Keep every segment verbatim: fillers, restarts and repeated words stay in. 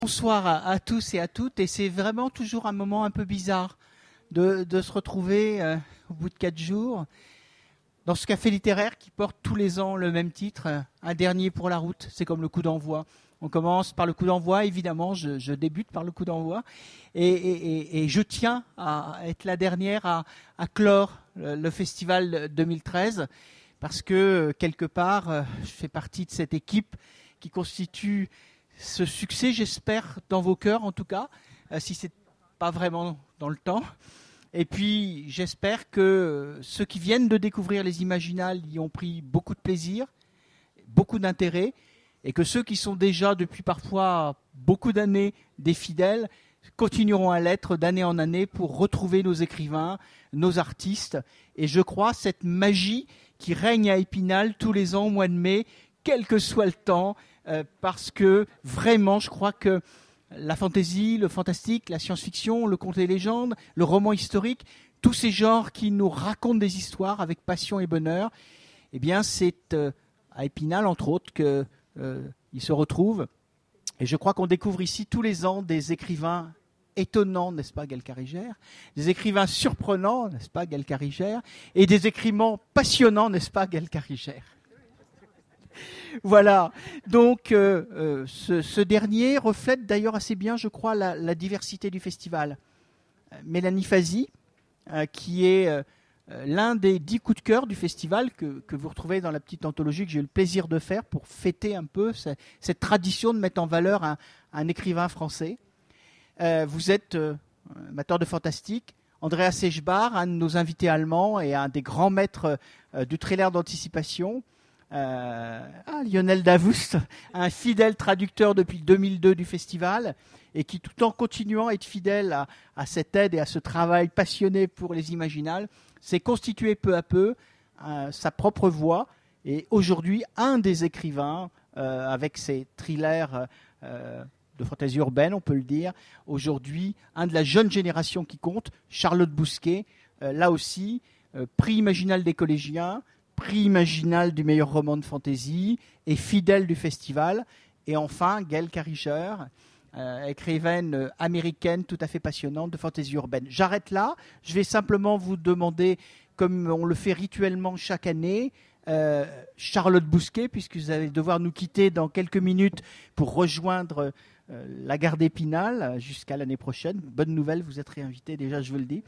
Bonsoir à, à tous et à toutes, et c'est vraiment toujours un moment un peu bizarre de, de se retrouver euh, au bout de quatre jours dans ce café littéraire qui porte tous les ans le même titre, euh, un dernier pour la route. C'est comme le coup d'envoi. On commence par le coup d'envoi, évidemment, je, je débute par le coup d'envoi, et, et, et, et je tiens à être la dernière à, à clore le, le festival deux mille treize, parce que quelque part, euh, je fais partie de cette équipe qui constitue ce succès, j'espère, dans vos cœurs en tout cas, euh, si ce n'est pas vraiment dans le temps. Et puis, j'espère que ceux qui viennent de découvrir les Imaginales y ont pris beaucoup de plaisir, beaucoup d'intérêt, et que ceux qui sont déjà depuis parfois beaucoup d'années des fidèles continueront à l'être d'année en année pour retrouver nos écrivains, nos artistes. Et je crois cette magie qui règne à Épinal tous les ans au mois de mai, quel que soit le temps, Euh, parce que vraiment, je crois que la fantaisie, le fantastique, la science-fiction, le conte et légende, le roman historique, tous ces genres qui nous racontent des histoires avec passion et bonheur, eh bien, c'est euh, à Épinal, entre autres, qu'ils euh, se retrouvent. Et je crois qu'on découvre ici tous les ans des écrivains étonnants, n'est-ce pas, Gaël Carigère, des écrivains surprenants, n'est-ce pas, Gaël Carigère, et des écrivains passionnants, n'est-ce pas, Gaël Carigère. Voilà, donc euh, euh, ce, ce dernier reflète d'ailleurs assez bien, je crois, la, la diversité du festival. Euh, Mélanie Fazi, euh, qui est euh, l'un des dix coups de cœur du festival que, que vous retrouvez dans la petite anthologie que j'ai eu le plaisir de faire pour fêter un peu cette, cette tradition de mettre en valeur un, un écrivain français. Euh, vous êtes euh, amateur de fantastique. Andreas Sechbach, un de nos invités allemands et un des grands maîtres euh, du trailer d'anticipation. Euh, ah, Lionel Davoust, un fidèle traducteur depuis deux mille deux du festival et qui, tout en continuant à être fidèle à, à cette aide et à ce travail passionné pour les Imaginales, s'est constitué peu à peu euh, sa propre voix et aujourd'hui un des écrivains euh, avec ses thrillers euh, de fantaisie urbaine, on peut le dire, aujourd'hui un de la jeune génération qui compte, Charlotte Bousquet, euh, là aussi, euh, prix Imaginal des collégiens, prix Imaginal du meilleur roman de fantasy et fidèle du festival. Et enfin, Gaël Carigère, euh, écrivaine américaine tout à fait passionnante de fantaisie urbaine. J'arrête là. Je vais simplement vous demander, comme on le fait rituellement chaque année, euh, Charlotte Bousquet, puisque vous allez devoir nous quitter dans quelques minutes pour rejoindre euh, la gare d'Épinal jusqu'à l'année prochaine. Bonne nouvelle, vous êtes réinvité déjà, je vous le dis.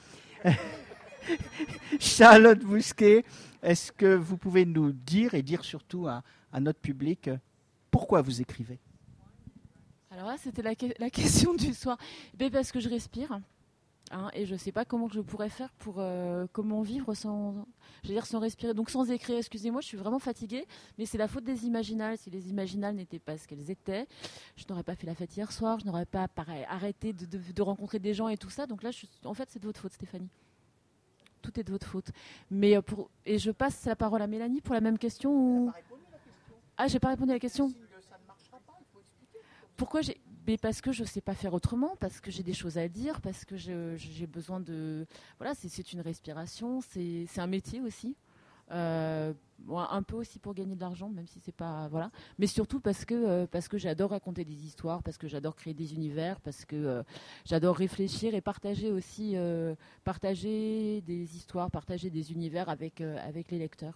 Charlotte Bousquet, est-ce que vous pouvez nous dire et dire surtout à, à notre public pourquoi vous écrivez? Alors là, c'était la, la question du soir. Ben parce que je respire, hein, et je ne sais pas comment je pourrais faire pour euh, comment vivre sans, je veux dire, sans respirer, donc sans écrire. Excusez-moi, je suis vraiment fatiguée, mais c'est la faute des Imaginales. Si les Imaginales n'étaient pas ce qu'elles étaient, je n'aurais pas fait la fête hier soir, je n'aurais pas pareil, arrêté de, de, de rencontrer des gens et tout ça. Donc là, je, en fait, c'est de votre faute, Stéphanie. Tout est de votre faute. Mais pour, et je passe la parole à Mélanie pour la même question. Ou... Pas répondu à la question. Ah, j'ai pas répondu à la question. Ça ne marchera pas, il faut expliquer. Pourquoi j'ai... Mais parce que je ne sais pas faire autrement, parce que j'ai des choses à dire, parce que je, j'ai besoin de... Voilà, c'est, c'est une respiration, c'est, c'est un métier aussi. Euh, bon, un peu aussi pour gagner de l'argent, même si c'est pas... Voilà. Mais surtout parce que, euh, parce que j'adore raconter des histoires, parce que j'adore créer des univers, parce que euh, j'adore réfléchir et partager aussi... Euh, partager des histoires, partager des univers avec, euh, avec les lecteurs.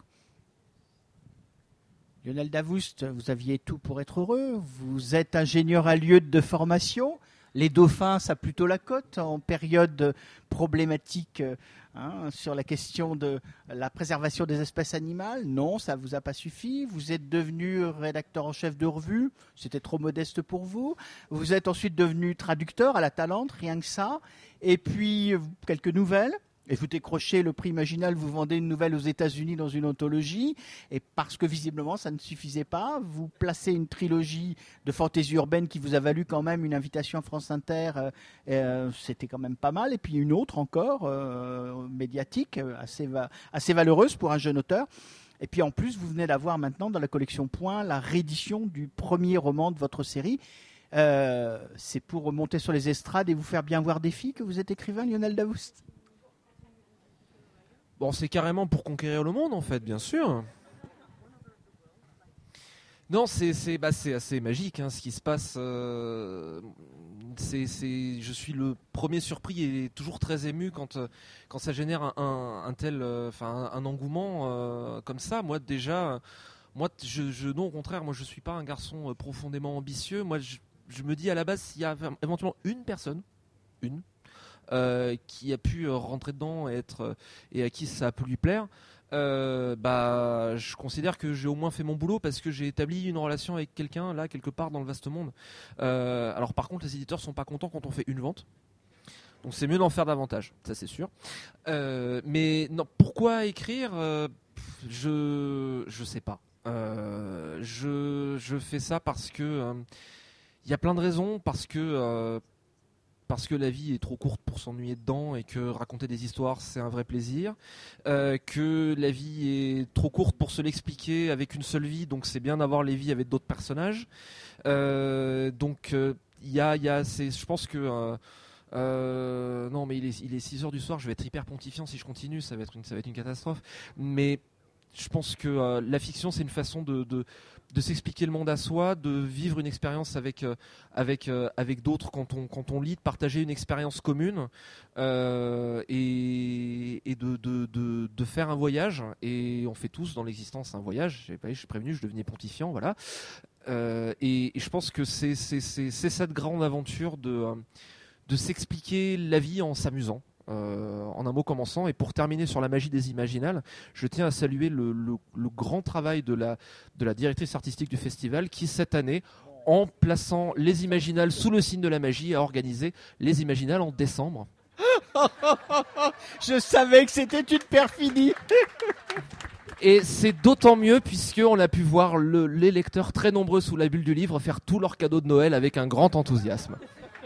Lionel Davoust, vous aviez tout pour être heureux. Vous êtes ingénieur à Lieude de formation. Les dauphins, ça a plutôt la cote en période problématique hein, sur la question de la préservation des espèces animales. Non, ça ne vous a pas suffi. Vous êtes devenu rédacteur en chef de revue. C'était trop modeste pour vous. Vous êtes ensuite devenu traducteur à la Talente, rien que ça. Et puis, quelques nouvelles. Et vous décrochez le prix Imaginal, vous vendez une nouvelle aux États-Unis dans une anthologie, et parce que visiblement ça ne suffisait pas, vous placez une trilogie de fantaisie urbaine qui vous a valu quand même une invitation à France Inter, euh, euh, c'était quand même pas mal, et puis une autre encore, euh, médiatique, assez, va- assez valeureuse pour un jeune auteur. Et puis en plus, vous venez d'avoir maintenant dans la collection Point la réédition du premier roman de votre série. Euh, c'est pour remonter sur les estrades et vous faire bien voir des filles que vous êtes écrivain, Lionel Davoust? Bon, c'est carrément pour conquérir le monde, en fait, bien sûr. Non, c'est c'est bah c'est assez magique hein, ce qui se passe. Euh, c'est c'est je suis le premier surpris et toujours très ému quand euh, quand ça génère un, un, un tel enfin euh, un, un engouement euh, comme ça. Moi déjà, moi je, je non au contraire, moi je suis pas un garçon euh, profondément ambitieux. Moi je, je me dis à la base s'il y a éventuellement une personne, une euh, qui a pu euh, rentrer dedans et être euh, et à qui ça a pu lui plaire. Euh, bah, je considère que j'ai au moins fait mon boulot parce que j'ai établi une relation avec quelqu'un là quelque part dans le vaste monde. Euh, alors par contre, les éditeurs sont pas contents quand on fait une vente, donc c'est mieux d'en faire davantage, ça c'est sûr. Euh, mais non, pourquoi écrire euh, Je je sais pas. Euh, je je fais ça parce que il euh, y a plein de raisons, parce que euh, parce que la vie est trop courte pour s'ennuyer dedans et que raconter des histoires c'est un vrai plaisir, euh, que la vie est trop courte pour se l'expliquer avec une seule vie, donc c'est bien d'avoir les vies avec d'autres personnages. Euh, donc il euh, y a, y a c'est, je pense que euh, euh, non mais il est, il est six heures du soir, je vais être hyper pontifiant si je continue, ça va être une, ça va être une catastrophe. Mais je pense que euh, la fiction c'est une façon de, de de s'expliquer le monde à soi, de vivre une expérience avec euh, avec euh, avec d'autres quand on quand on lit, de partager une expérience commune euh, et et de, de de de faire un voyage. Et on fait tous dans l'existence un voyage. J'ai pas, je suis prévenu, je devenais pontifiant, voilà. Euh, et, et je pense que c'est c'est c'est c'est cette grande aventure de euh, de s'expliquer la vie en s'amusant. Euh, en un mot commençant. Et pour terminer sur la magie des Imaginales, je tiens à saluer le, le, le grand travail de la, de la directrice artistique du festival qui, cette année, en plaçant les Imaginales sous le signe de la magie, a organisé les Imaginales en décembre. Je savais que c'était une perfidie. Et c'est d'autant mieux puisqu'on a pu voir le, les lecteurs très nombreux sous la bulle du livre faire tous leurs cadeaux de Noël avec un grand enthousiasme.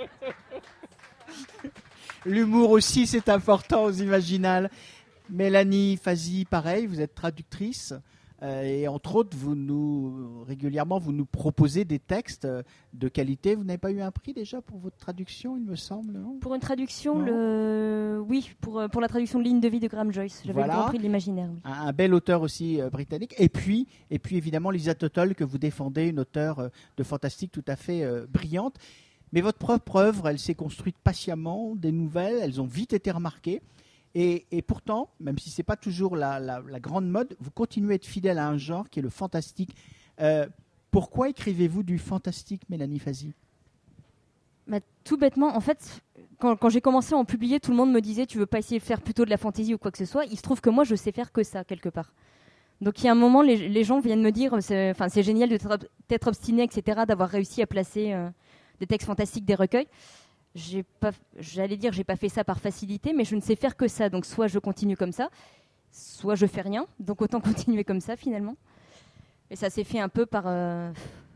L'humour aussi, c'est important aux Imaginales. Mélanie Fazi, pareil, vous êtes traductrice. Euh, et entre autres, vous nous, régulièrement, vous nous proposez des textes de qualité. Vous n'avez pas eu un prix déjà pour votre traduction, il me semble, non ? Pour une traduction, le... oui, pour, pour la traduction de Ligne de vie de Graham Joyce. J'avais voilà. le Grand Prix de l'Imaginaire. Oui. Un, un bel auteur aussi euh, britannique. Et puis, et puis, évidemment, Lisa Tuttle, que vous défendez, une auteure euh, de fantastique tout à fait euh, brillante. Mais votre propre œuvre, elle s'est construite patiemment, des nouvelles, elles ont vite été remarquées. Et, et pourtant, même si ce n'est pas toujours la, la, la grande mode, vous continuez à être fidèle à un genre qui est le fantastique. Euh, pourquoi écrivez-vous du fantastique, Mélanie Fazi ? Bah, tout bêtement, en fait, quand, quand j'ai commencé à en publier, tout le monde me disait « tu veux pas essayer de faire plutôt de la fantaisie ou quoi que ce soit ?» Il se trouve que moi, je sais faire que ça, quelque part. Donc il y a un moment, les, les gens viennent me dire c'est, « c'est génial de t'être obstiné, et cetera, d'avoir réussi à placer euh, des textes fantastiques, des recueils. » J'ai pas, j'allais dire, j'ai pas fait ça par facilité, mais je ne sais faire que ça. Donc soit je continue comme ça, soit je fais rien. Donc autant continuer comme ça finalement. Et ça s'est fait un peu par. Euh...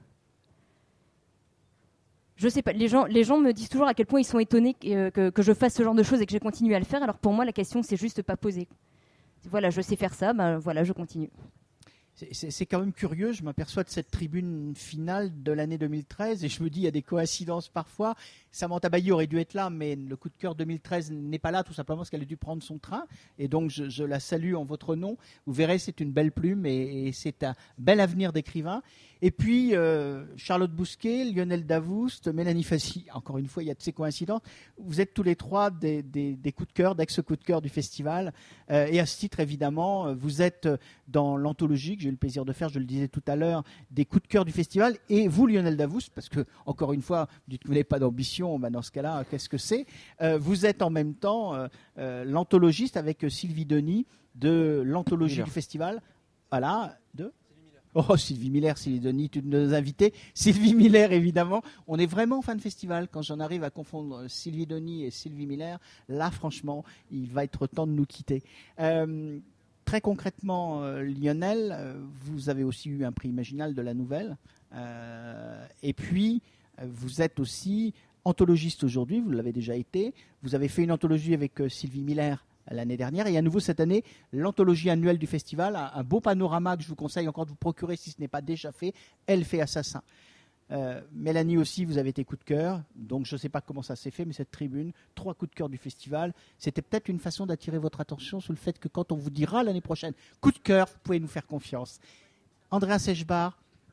Je sais pas. Les gens, les gens me disent toujours à quel point ils sont étonnés que, que, que je fasse ce genre de choses et que j'ai continué à le faire. Alors pour moi, la question c'est juste pas posée. Voilà, je sais faire ça. Ben voilà, je continue. C'est, c'est, c'est quand même curieux, je m'aperçois de cette tribune finale de l'année deux mille treize et je me dis il y a des coïncidences parfois. Samantha Bailly aurait dû être là, mais le coup de cœur deux mille treize n'est pas là, tout simplement parce qu'elle a dû prendre son train. Et donc je, je la salue en votre nom. Vous verrez, c'est une belle plume et, et c'est un bel avenir d'écrivain. Et puis euh, Charlotte Bousquet, Lionel Davoust, Mélanie Fazi, encore une fois il y a de ces coïncidences. Vous êtes tous les trois des, des, des coups de cœur, d'ex-coups de cœur du festival. Euh, et à ce titre, évidemment, vous êtes dans l'anthologie que j'ai eu le plaisir de faire, je le disais tout à l'heure, des coups de cœur du festival. Et vous, Lionel Davoust, parce que, encore une fois, vous dites que vous n'avez pas d'ambition, ben dans ce cas-là, qu'est-ce que c'est ? euh, Vous êtes en même temps euh, euh, l'anthologiste avec Sylvie Denis de l'anthologie Miller. Du festival. Voilà, de Oh, Sylvie Miller, Sylvie Denis, tu nous invités. Sylvie Miller, évidemment. On est vraiment fan de festival. Quand j'en arrive à confondre Sylvie Denis et Sylvie Miller, là, franchement, il va être temps de nous quitter. Euh, très concrètement, euh, Lionel, euh, vous avez aussi eu un prix Imaginal de la nouvelle. Euh, et puis, euh, vous êtes aussi anthologiste aujourd'hui, vous l'avez déjà été. Vous avez fait une anthologie avec euh, Sylvie Miller l'année dernière, et à nouveau cette année, l'anthologie annuelle du festival, un, un beau panorama que je vous conseille encore de vous procurer si ce n'est pas déjà fait, Elle fait assassin. Euh, Mélanie aussi, vous avez été coup de cœur, donc je ne sais pas comment ça s'est fait, mais cette tribune, trois coups de cœur du festival, c'était peut-être une façon d'attirer votre attention sur le fait que quand on vous dira l'année prochaine, coup de cœur, vous pouvez nous faire confiance. Andrea Sechbar,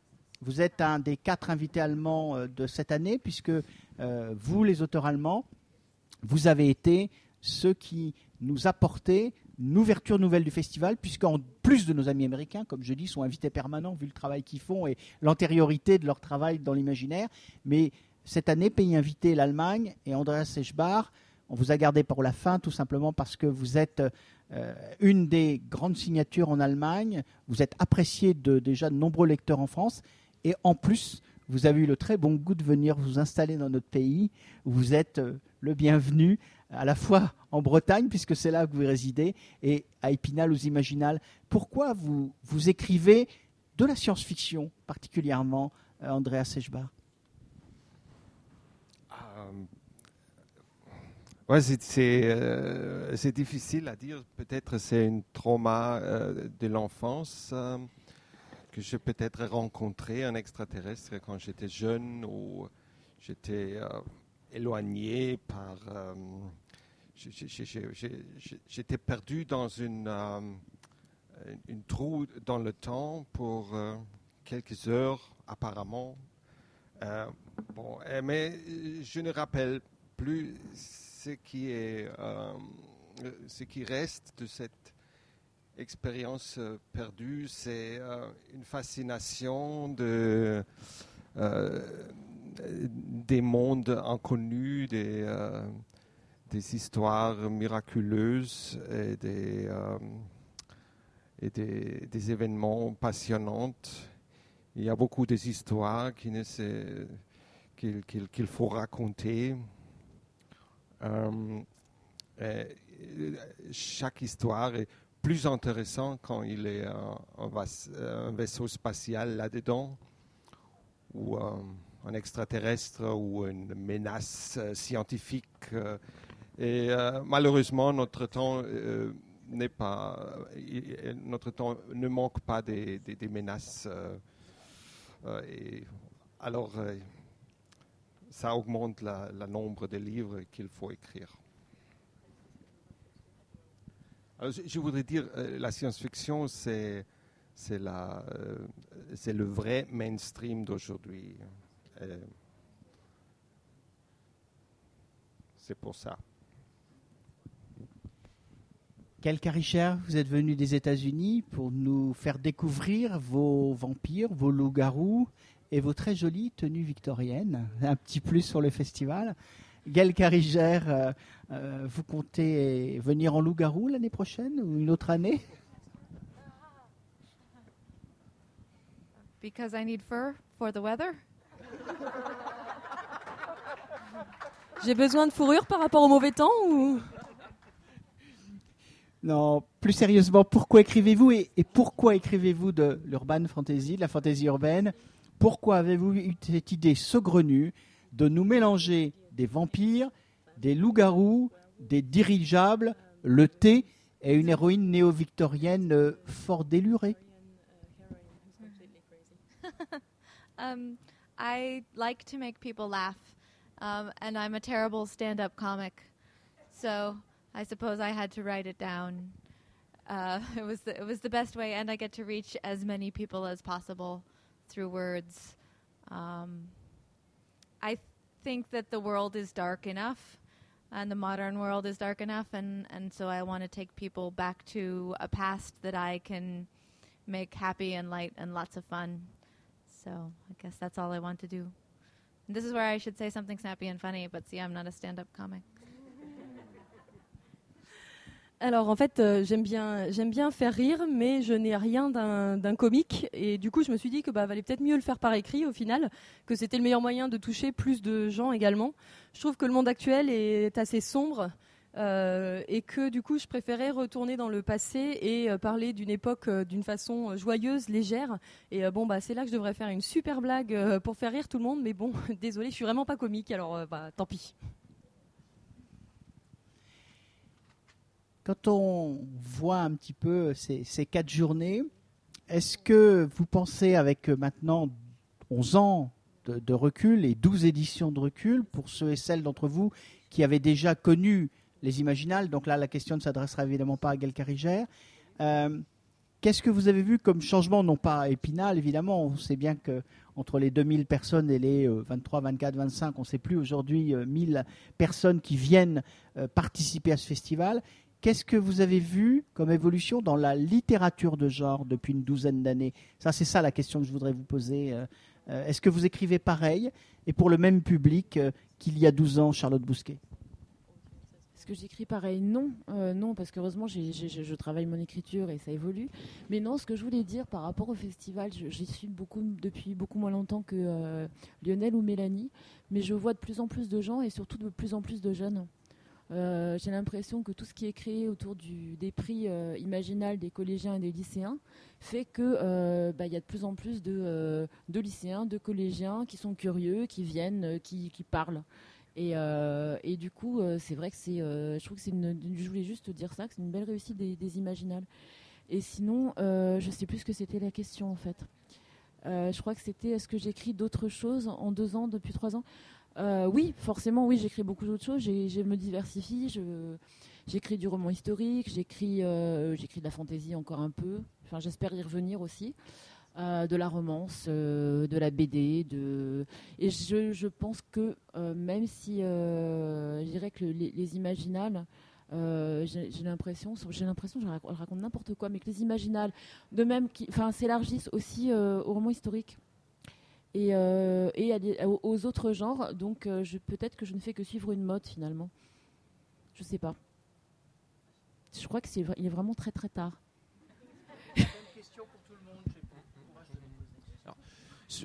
Vous êtes un des quatre invités allemands euh, de cette année, puisque euh, vous, les auteurs allemands, vous avez été ceux qui nous apportaient une ouverture nouvelle du festival, puisqu'en plus de nos amis américains, comme je dis, sont invités permanents, vu le travail qu'ils font et l'antériorité de leur travail dans l'imaginaire. Mais cette année, pays invité, l'Allemagne, et Andreas Eschbach, on vous a gardé pour la fin, tout simplement parce que vous êtes euh, une des grandes signatures en Allemagne, vous êtes apprécié de déjà de nombreux lecteurs en France, et en plus, vous avez eu le très bon goût de venir vous installer dans notre pays, où vous êtes euh, le bienvenu, à la fois en Bretagne, puisque c'est là que vous résidez, et à Épinal aux Imaginales. Pourquoi vous, vous écrivez de la science-fiction, particulièrement, euh, Andreas Eschbach? um, ouais, c'est, c'est, euh, c'est difficile à dire. Peut-être c'est un trauma euh, de l'enfance euh, que j'ai peut-être rencontré un extraterrestre quand j'étais jeune, ou j'étais euh, éloigné par... Euh, J'étais perdu dans une, euh, une trou dans le temps pour euh, quelques heures, apparemment. Euh, bon, mais je ne rappelle plus ce qui est, euh, ce qui reste de cette expérience perdue. C'est euh, une fascination de, euh, des mondes inconnus, des... Euh, des histoires miraculeuses et des, euh, et des, des événements passionnants. Il y a beaucoup d'histoires qui ne se, qu'il, qu'il, qu'il faut raconter. Euh, chaque histoire est plus intéressante quand il y a un, un, un vaisseau spatial là-dedans, ou euh, un extraterrestre, ou une menace euh, scientifique. Euh, Et euh, malheureusement, notre temps euh, n'est pas, euh, notre temps ne manque pas des, des, des menaces. Euh, euh, et alors, euh, ça augmente la, la nombre de livres qu'il faut écrire. Alors, je, je voudrais dire, euh, la science-fiction, c'est, c'est, la, euh, c'est le vrai mainstream d'aujourd'hui. Euh, c'est pour ça. Gaël Caricher, vous êtes venu des États-Unis pour nous faire découvrir vos vampires, vos loups-garous et vos très jolies tenues victoriennes. Un petit plus sur le festival. Gaël Caricher, euh, euh, vous comptez venir en loup-garou l'année prochaine ou une autre année? Because I need fur for the weather. J'ai besoin de fourrure par rapport au mauvais temps ou... Non, plus sérieusement, pourquoi écrivez-vous et, et pourquoi écrivez-vous de l'urban fantasy, de la fantasy urbaine? Pourquoi avez-vous eu cette idée saugrenue de nous mélanger des vampires, des loups-garous, des dirigeables, le thé et une héroïne néo-victorienne euh, fort délurée? um, I like to make people laugh, um, and I'm a terrible stand-up comic, so... I suppose I had to write it down. Uh, it was the, it was the best way, and I get to reach as many people as possible through words. Um, I think that the world is dark enough, and the modern world is dark enough, and, and so I want to take people back to a past that I can make happy and light and lots of fun. So I guess that's all I want to do. And this is where I should say something snappy and funny, but see, I'm not a stand-up comic. Alors en fait, euh, j'aime bien, j'aime bien faire rire, mais je n'ai rien d'un, d'un comique. Et du coup, je me suis dit que bah, valait peut-être mieux le faire par écrit au final, que c'était le meilleur moyen de toucher plus de gens également. Je trouve que le monde actuel est assez sombre euh, et que du coup, je préférais retourner dans le passé et euh, parler d'une époque euh, d'une façon joyeuse, légère. Et euh, bon, bah c'est là que je devrais faire une super blague euh, pour faire rire tout le monde. Mais bon, désolé, je suis vraiment pas comique, alors euh, bah tant pis. Quand on voit un petit peu ces, ces quatre journées, est-ce que vous pensez, avec maintenant onze ans de, de recul et douze éditions de recul, pour ceux et celles d'entre vous qui avaient déjà connu les Imaginales, donc là la question ne s'adressera évidemment pas à Gaël Caricher, euh, qu'est-ce que vous avez vu comme changement, non pas à Épinal évidemment, on sait bien que entre les deux mille personnes et les euh, vingt-trois, vingt-quatre, vingt-cinq, on ne sait plus aujourd'hui, euh, mille personnes qui viennent euh, participer à ce festival. Qu'est-ce que vous avez vu comme évolution dans la littérature de genre depuis une douzaine d'années? Ça, c'est ça la question que je voudrais vous poser. Euh, euh, est-ce que vous écrivez pareil et pour le même public euh, qu'il y a douze ans, Charlotte Bousquet? Est-ce que j'écris pareil? Non, euh, non, parce qu'heureusement, j'ai, j'ai, je travaille mon écriture et ça évolue. Mais non, ce que je voulais dire par rapport au festival, je, j'y suis beaucoup, depuis beaucoup moins longtemps que euh, Lionel ou Mélanie, mais je vois de plus en plus de gens et surtout de plus en plus de jeunes. Euh, j'ai l'impression que tout ce qui est créé autour du, des prix euh, imaginales des collégiens et des lycéens fait qu'il euh, bah, y a de plus en plus de, euh, de lycéens, de collégiens qui sont curieux, qui viennent, euh, qui, qui parlent. Et, euh, et du coup, euh, c'est vrai que c'est, euh, je trouve que c'est une, je voulais juste dire ça, que c'est une belle réussite des, des imaginales. Et sinon, euh, je sais plus ce que c'était la question en fait. Euh, je crois que c'était, est-ce que j'écris d'autres choses en deux ans, depuis trois ans? Euh, oui, forcément, oui, j'écris beaucoup d'autres choses. J'ai, je me diversifie. Je, j'écris du roman historique, j'écris, euh, j'écris de la fantaisie encore un peu. Enfin, j'espère y revenir aussi. Euh, de la romance, euh, de la B D, de... et je, je pense que euh, même si euh, je dirais que le, les, les imaginales, euh, j'ai, j'ai l'impression, j'ai l'impression, je raconte, je raconte n'importe quoi, mais que les imaginales, de même, qui, enfin, s'élargissent aussi euh, au roman historique et, euh, et à des, aux, aux autres genres. Donc, euh, je, peut-être que je ne fais que suivre une mode finalement. Je sais pas. Je crois que c'est, il est vraiment très très tard. Sur,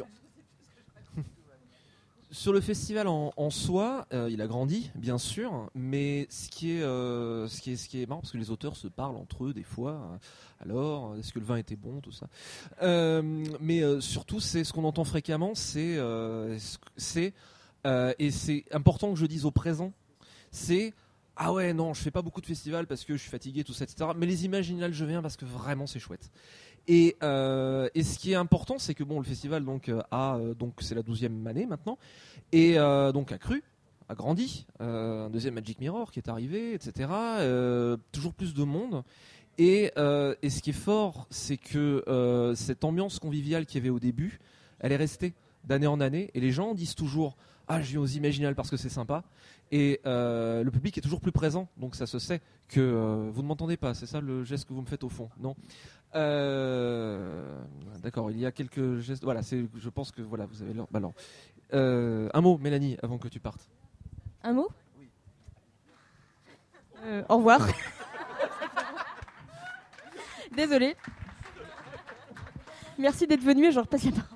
sur le festival en, en soi, euh, il a grandi, bien sûr, mais ce qui, est, euh, ce, qui est, ce qui est marrant, parce que les auteurs se parlent entre eux des fois, euh, alors, est-ce que le vin était bon, tout ça. Euh, mais euh, surtout, c'est, ce qu'on entend fréquemment, c'est, euh, c'est euh, et c'est important que je dise au présent, c'est « Ah ouais, non, je fais pas beaucoup de festivals parce que je suis fatigué, tout ça, et cetera. Mais les imaginales, je viens parce que vraiment, c'est chouette. » Et, euh, et ce qui est important, c'est que bon, le festival donc a euh, donc c'est la douzième année maintenant, et euh, donc a cru, a grandi. Euh, un deuxième Magic Mirror qui est arrivé, et cetera. Euh, toujours plus de monde. Et, euh, et ce qui est fort, c'est que euh, cette ambiance conviviale qu'il y avait au début, elle est restée d'année en année. Et les gens disent toujours ah, je viens aux Imaginales parce que c'est sympa. Et euh, le public est toujours plus présent, donc ça se sait que euh, vous ne m'entendez pas. C'est ça le geste que vous me faites au fond, non? Euh, d'accord, il y a quelques gestes. Voilà, c'est, je pense que voilà, vous avez leur. Bah alors, euh, un mot, Mélanie, avant que tu partes. Un mot? Oui. Euh, au revoir. Désolée. Merci d'être venu et je repasse la parole.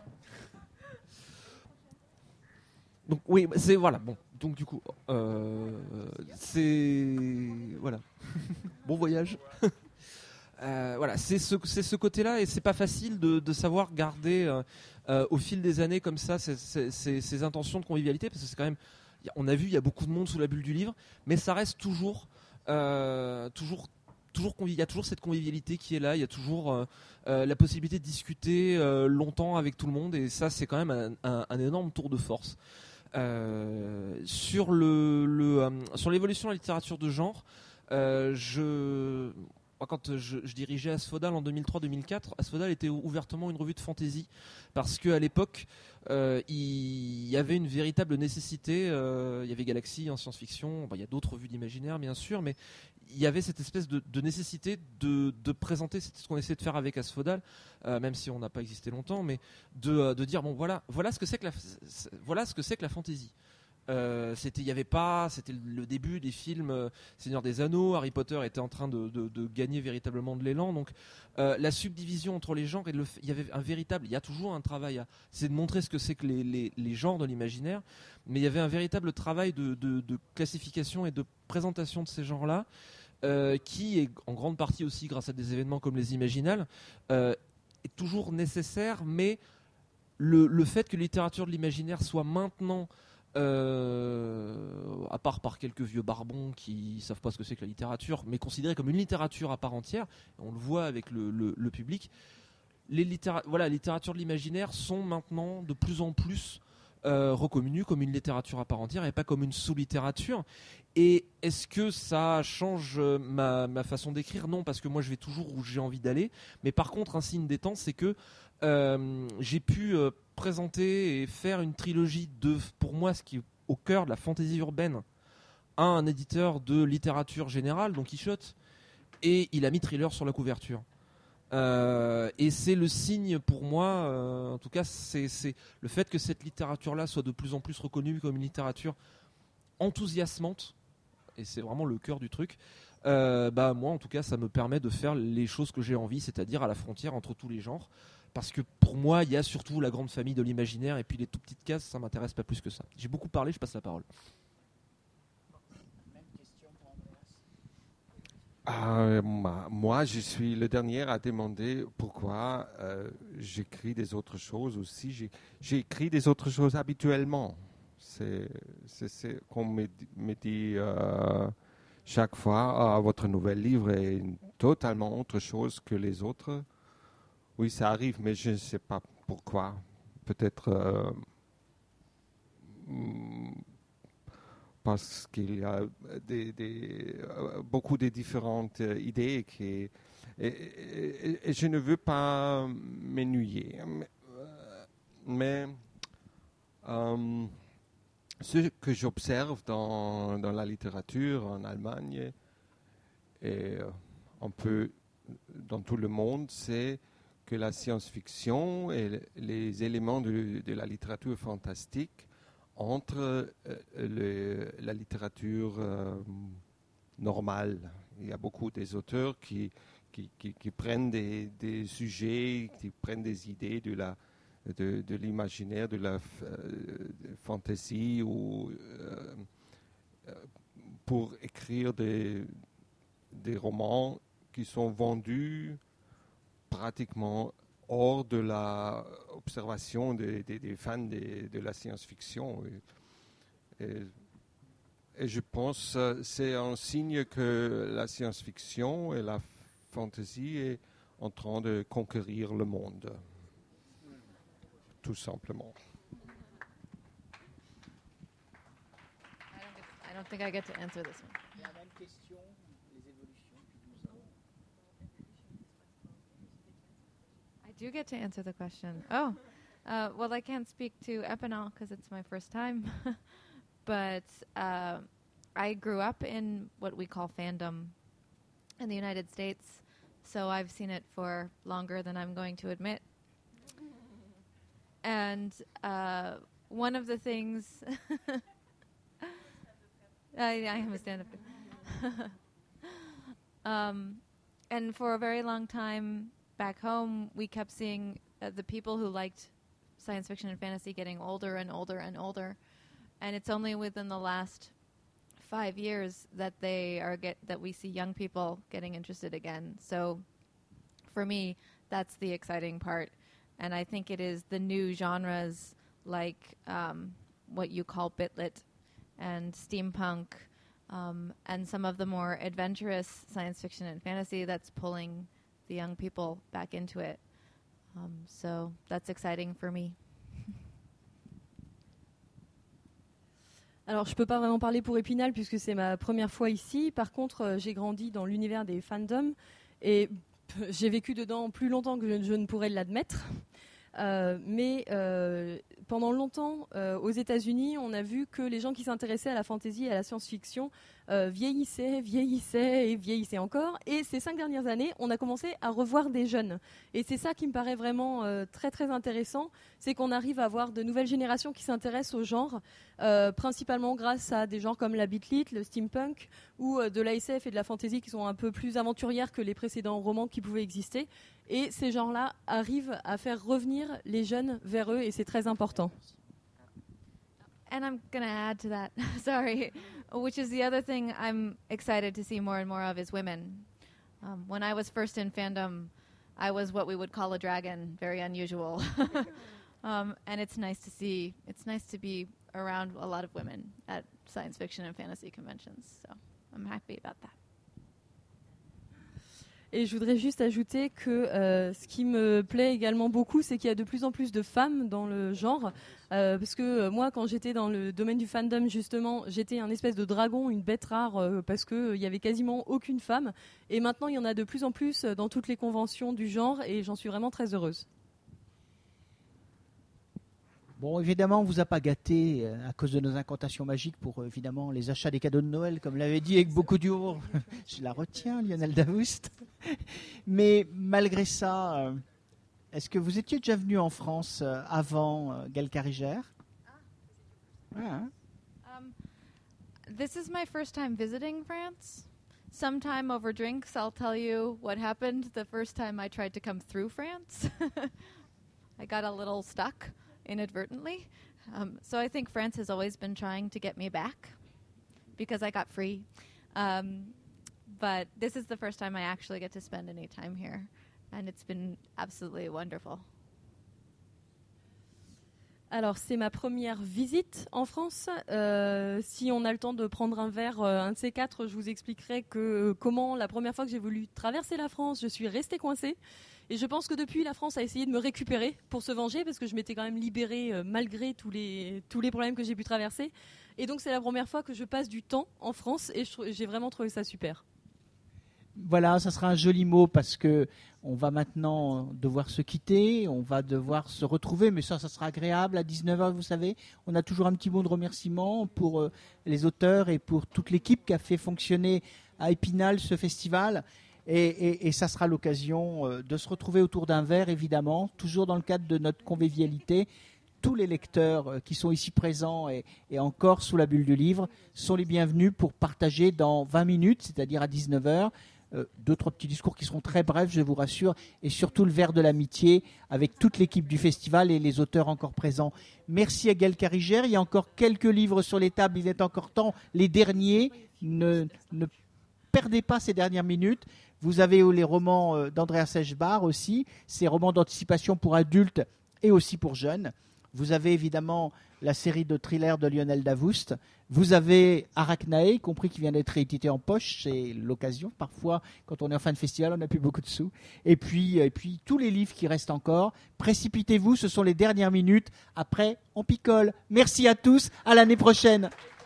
Donc oui, c'est voilà. Bon, donc du coup, euh, c'est voilà. Bon voyage. Euh, voilà, c'est ce, c'est ce côté-là et c'est pas facile de, de savoir garder euh, euh, au fil des années comme ça ces, ces, ces, ces intentions de convivialité parce que c'est quand même, on a vu, il y a beaucoup de monde sous la bulle du livre, mais ça reste toujours, euh, toujours, toujours convivial. Il y a toujours cette convivialité qui est là. Il y a toujours euh, euh, la possibilité de discuter euh, longtemps avec tout le monde et ça, c'est quand même un, un, un énorme tour de force. Euh, sur le, le euh, sur l'évolution de la littérature de genre, euh, je quand je, je dirigeais Asphodel en deux mille trois deux mille quatre, Asphodel était ouvertement une revue de fantasy parce qu'à l'époque euh, il y avait une véritable nécessité, euh, il y avait Galaxy en science-fiction, bon, il y a d'autres revues d'imaginaire bien sûr, mais il y avait cette espèce de, de nécessité de, de présenter, c'est ce qu'on essaie de faire avec Asphodel, euh, même si on n'a pas existé longtemps, mais de, de dire bon voilà, voilà ce que c'est que la, voilà ce que c'est que la fantasy. Euh, c'était, il y avait pas, c'était le début des films euh, Seigneur des Anneaux, Harry Potter était en train de, de, de gagner véritablement de l'élan, donc euh, la subdivision entre les genres, et le, il y avait un véritable, il y a toujours un travail, à, c'est de montrer ce que c'est que les, les, les genres de l'imaginaire, mais il y avait un véritable travail de, de, de classification et de présentation de ces genres-là, euh, qui est en grande partie aussi grâce à des événements comme les Imaginales, euh, est toujours nécessaire, mais le, le fait que la littérature de l'imaginaire soit maintenant Euh, à part par quelques vieux barbons qui savent pas ce que c'est que la littérature, mais considérée comme une littérature à part entière, on le voit avec le, le, le public, les littéra- voilà, les littératures de l'imaginaire sont maintenant de plus en plus euh, reconnues comme une littérature à part entière et pas comme une sous-littérature. Et est-ce que ça change ma, ma façon d'écrire? Non, parce que moi je vais toujours où j'ai envie d'aller, mais par contre un signe des temps, c'est que Euh, j'ai pu euh, présenter et faire une trilogie de, pour moi, ce qui est au cœur de la fantaisie urbaine, à un éditeur de littérature générale, donc Quichotte, et il a mis thriller sur la couverture. Euh, et c'est le signe pour moi, euh, en tout cas, c'est, c'est le fait que cette littérature-là soit de plus en plus reconnue comme une littérature enthousiasmante, et c'est vraiment le cœur du truc. Euh, bah moi, en tout cas, ça me permet de faire les choses que j'ai envie, c'est-à-dire à la frontière entre tous les genres. Parce que pour moi, il y a surtout la grande famille de l'imaginaire, et puis les tout petites cases, ça m'intéresse pas plus que ça. J'ai beaucoup parlé, je passe la parole. Euh, moi, je suis le dernier à demander pourquoi euh, j'écris des autres choses aussi. J'ai, j'ai écrit des autres choses habituellement. C'est, c'est, c'est qu'on me, me dit euh, chaque fois, ah, votre nouvel livre est une, totalement autre chose que les autres. Oui, ça arrive, mais je ne sais pas pourquoi. Peut-être euh, parce qu'il y a des, des, euh, beaucoup de différentes idées qui, et, et, et je ne veux pas m'ennuyer. Mais, euh, mais euh, ce que j'observe dans, dans la littérature en Allemagne et euh, un peu dans tout le monde, c'est que la science-fiction et les éléments de, de la littérature fantastique entre euh, le, la littérature euh, normale. Il y a beaucoup des auteurs qui, qui, qui, qui prennent des, des sujets, qui prennent des idées de, la, de, de l'imaginaire, de la euh, fantasy, ou, euh, pour écrire des, des romans qui sont vendus pratiquement hors de la observation des, des, des fans de, de la science-fiction. Et, et, et je pense que c'est un signe que la science-fiction et la fantasy est en train de conquérir le monde. Tout simplement. I don't think I get to answer this one. La même question, les évolutions que nous avons. I do get to answer the question. Oh, uh, well, I can't speak to Epinal because it's my first time. But uh, I grew up in what we call fandom in the United States, so I've seen it for longer than I'm going to admit. And uh, one of the things... I, I am a stand-up. um, and for a very long time back home, we kept seeing uh, the people who liked science fiction and fantasy getting older and older and older. And it's only within the last five years that they are get that we see young people getting interested again. So for me, that's the exciting part. And I think it is the new genres like um, what you call bitlit and steampunk, um, and some of the more adventurous science fiction and fantasy that's pulling the young people back into it. Um, so that's exciting for me. Alors, je ne peux pas vraiment parler pour Épinal puisque c'est ma première fois ici. Par contre, euh, j'ai grandi dans l'univers des fandoms et p- j'ai vécu dedans plus longtemps que je, je ne pourrais l'admettre. Euh, mais euh, pendant longtemps, euh, aux États-Unis, on a vu que les gens qui s'intéressaient à la fantasy et à la science-fiction euh, vieillissaient, vieillissaient et vieillissaient encore. Et ces cinq dernières années, on a commencé à revoir des jeunes. Et c'est ça qui me paraît vraiment euh, très très intéressant, c'est qu'on arrive à avoir de nouvelles générations qui s'intéressent au genre, euh, principalement grâce à des genres comme la bitlit, le steampunk, ou euh, de l'A S F et de la fantasy qui sont un peu plus aventurières que les précédents romans qui pouvaient exister. Et ces genres-là arrivent à faire revenir les jeunes vers eux, et c'est très important. And I'm going to add to that, sorry, which is the other thing I'm excited to see more and more of is women. Um, when I was first in fandom, I was what we would call a dragon, very unusual. um, and it's nice to see, it's nice to be around a lot of women at science fiction and fantasy conventions. So I'm happy about that. Et je voudrais juste ajouter que euh, ce qui me plaît également beaucoup, c'est qu'il y a de plus en plus de femmes dans le genre. Euh, parce que euh, moi, quand j'étais dans le domaine du fandom, justement, j'étais un espèce de dragon, une bête rare, euh, parce qu'il euh, n'y avait quasiment aucune femme. Et maintenant, il y en a de plus en plus dans toutes les conventions du genre, et j'en suis vraiment très heureuse. Bon, évidemment, on ne vous a pas gâté euh, à cause de nos incantations magiques pour, euh, évidemment, les achats des cadeaux de Noël, comme l'avait dit avec beaucoup d'humour. Je la retiens, Lionel Davoust. Mais malgré ça, euh, est-ce que vous étiez déjà venu en France euh, avant euh, Gaël Carigère? Ah, Um, this is my first time visiting France. Sometime over drinks, I'll tell you what happened the first time I tried to come through France. I got a little stuck inadvertently. Um, so I think France has always been trying to get me back because I got free. Um, but this is the first time I actually get to spend any time here. And it's been absolutely wonderful. Alors, c'est ma première visite en France. Euh, si on a le temps de prendre un verre, euh, un de ces quatre, je vous expliquerai que, euh, comment, la première fois que j'ai voulu traverser la France, je suis restée coincée. Et je pense que depuis, la France a essayé de me récupérer pour se venger, parce que je m'étais quand même libérée euh, malgré tous les, tous les problèmes que j'ai pu traverser. Et donc, c'est la première fois que je passe du temps en France, et je, j'ai vraiment trouvé ça super. voilà, ça sera un joli mot parce que on va maintenant devoir se quitter, on va devoir se retrouver, mais ça, ça sera agréable à dix-neuf heures, vous savez. On a toujours un petit mot de remerciement pour euh, les auteurs et pour toute l'équipe qui a fait fonctionner à Épinal ce festival. Et, et, et ça sera l'occasion euh, de se retrouver autour d'un verre, évidemment, toujours dans le cadre de notre convivialité. Tous les lecteurs euh, qui sont ici présents et, et encore sous la bulle du livre sont les bienvenus pour partager dans vingt minutes, c'est-à-dire à dix-neuf heures, Euh, deux, trois petits discours qui seront très brefs, je vous rassure, et surtout le verre de l'amitié avec toute l'équipe du festival et les auteurs encore présents. Merci à Gaël Carigère. Il y a encore quelques livres sur les tables, il est encore temps. Les derniers, ne, ne perdez pas ces dernières minutes. Vous avez les romans d'Andrea Sechbar aussi, ces romans d'anticipation pour adultes et aussi pour jeunes. Vous avez évidemment la série de thrillers de Lionel Davoust. Vous avez Arachnae, compris qui vient d'être réédité en poche, c'est l'occasion. Parfois, quand on est en fin de festival, on n'a plus beaucoup de sous. Et puis, et puis, tous les livres qui restent encore. Précipitez-vous, ce sont les dernières minutes. Après, on picole. Merci à tous, à l'année prochaine.